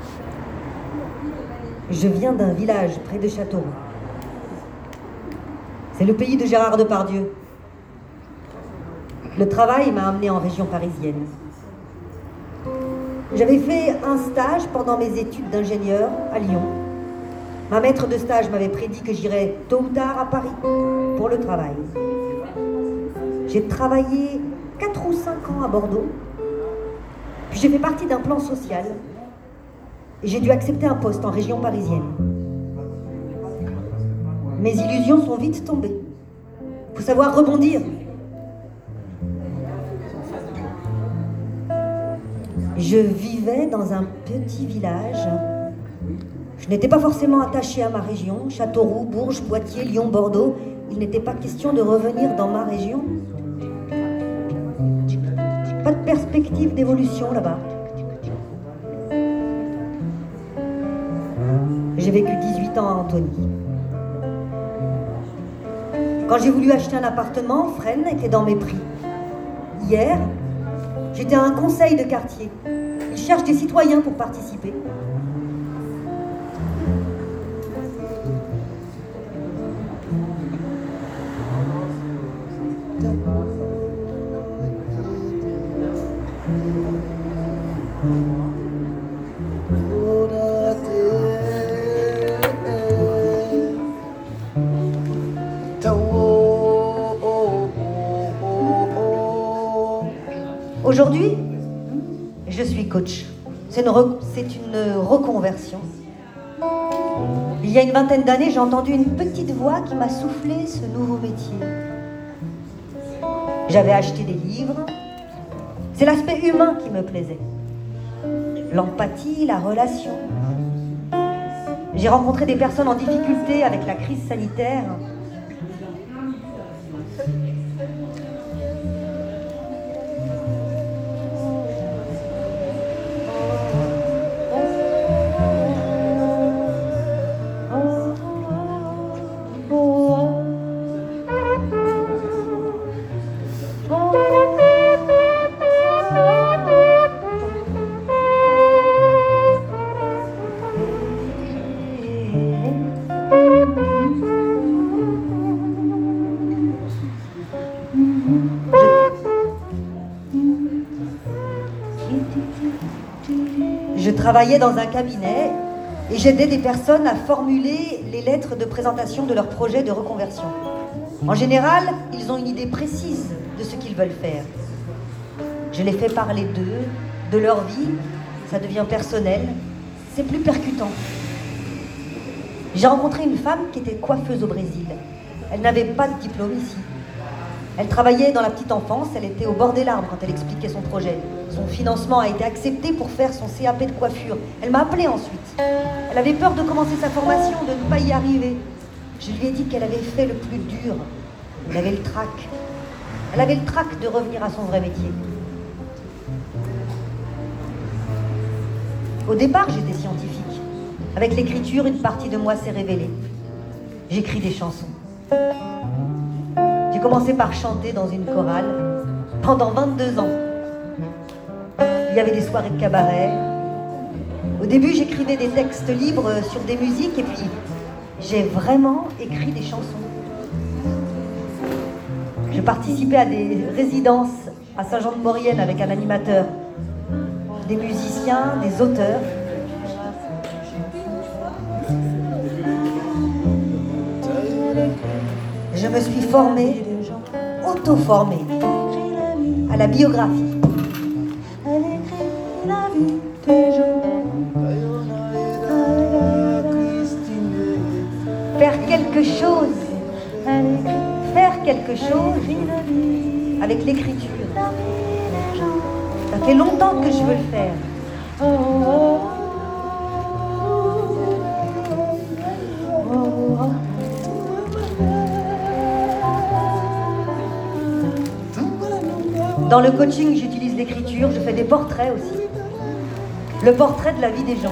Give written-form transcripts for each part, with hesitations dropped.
Je viens d'un village près de Châteauroux. C'est le pays de Gérard Depardieu. Le travail m'a amené en région parisienne. J'avais fait un stage pendant mes études d'ingénieur à Lyon. Ma maître de stage m'avait prédit que j'irais tôt ou tard à Paris pour le travail. J'ai travaillé 4 ou 5 ans à Bordeaux. Puis j'ai fait partie d'un plan social. Et j'ai dû accepter un poste en région parisienne. Mes illusions sont vite tombées. Faut savoir rebondir. Je vivais dans un petit village. Je n'étais pas forcément attachée à ma région. Châteauroux, Bourges, Poitiers, Lyon, Bordeaux. Il n'était pas question de revenir dans ma région. Pas de perspective d'évolution là-bas. J'ai vécu 18 ans à Antony. Quand j'ai voulu acheter un appartement, Fresnes était dans mes prix. Hier, j'étais à un conseil de quartier. Ils cherchent des citoyens pour participer. Aujourd'hui, je suis coach. C'est une reconversion. Il y a une vingtaine d'années, j'ai entendu une petite voix qui m'a soufflé ce nouveau métier. J'avais acheté des livres. C'est l'aspect humain qui me plaisait. L'empathie, la relation. J'ai rencontré des personnes en difficulté avec la crise sanitaire. Je travaillais dans un cabinet et j'aidais des personnes à formuler les lettres de présentation de leur projet de reconversion. En général, ils ont une idée précise de ce qu'ils veulent faire. Je les fais parler d'eux, de leur vie, ça devient personnel, c'est plus percutant. J'ai rencontré une femme qui était coiffeuse au Brésil. Elle n'avait pas de diplôme ici. Elle travaillait dans la petite enfance, elle était au bord des larmes quand elle expliquait son projet. Son financement a été accepté pour faire son CAP de coiffure. Elle m'a appelée ensuite. Elle avait peur de commencer sa formation, de ne pas y arriver. Je lui ai dit qu'elle avait fait le plus dur. Elle avait le trac. Elle avait le trac de revenir à son vrai métier. Au départ, j'étais scientifique. Avec l'écriture, une partie de moi s'est révélée. J'écris des chansons. J'ai commencé par chanter dans une chorale pendant 22 ans. Il y avait des soirées de cabaret. Au début, j'écrivais des textes libres sur des musiques et puis j'ai vraiment écrit des chansons. Je participais à des résidences à Saint-Jean-de-Maurienne avec un animateur, des musiciens, des auteurs. Je me suis formée, auto-formée, à la biographie. Elle écrit la vie des gens. Faire quelque chose avec l'écriture. Ça fait longtemps que je veux le faire. Dans le coaching, j'utilise l'écriture, je fais des portraits aussi. Le portrait de la vie des gens.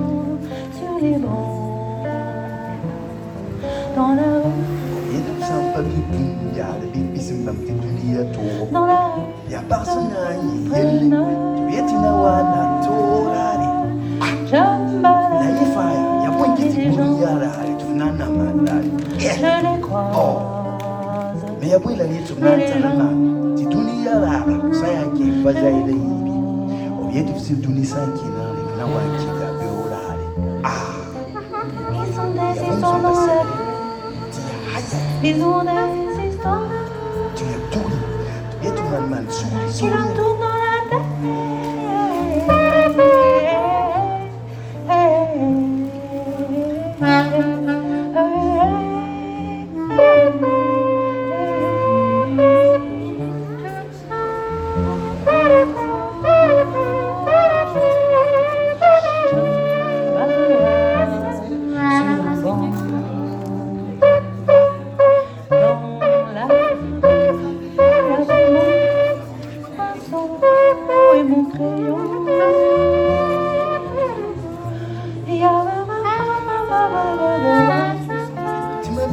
Sur les bancs, dans la rue. Dans la rue, je me balade, et les gens, je les croise. Mais après la nuit, tu m'as dit, tu dunia la, ça y est, qui va jaillir les yeux. Au lieu de se donner ça qui n'a les gnawa qui va béoler. Ah, Ils sont des histoires dans la vie. Ils ont des histoires tu es tout, tu es tout man, qui leur tournent dans la tête. Et mon crayon. tu m'as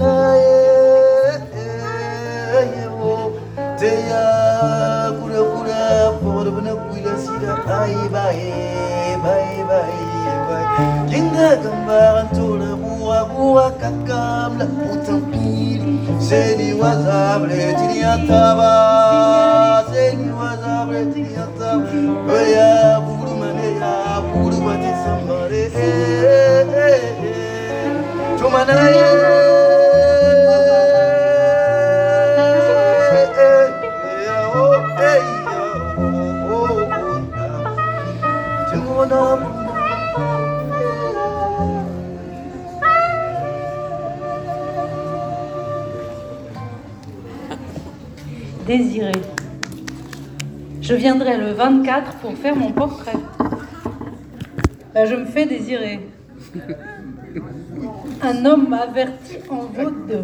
Jinga gambaran tola buah kakam la putang pili Seni wazabre tini ataba Seni wazabre tini ataba Baya buru mane ya buru mati sambare Chumana Désiré. Je viendrai le 24 pour faire mon portrait. Je me fais désirer. Un homme averti en vaut deux.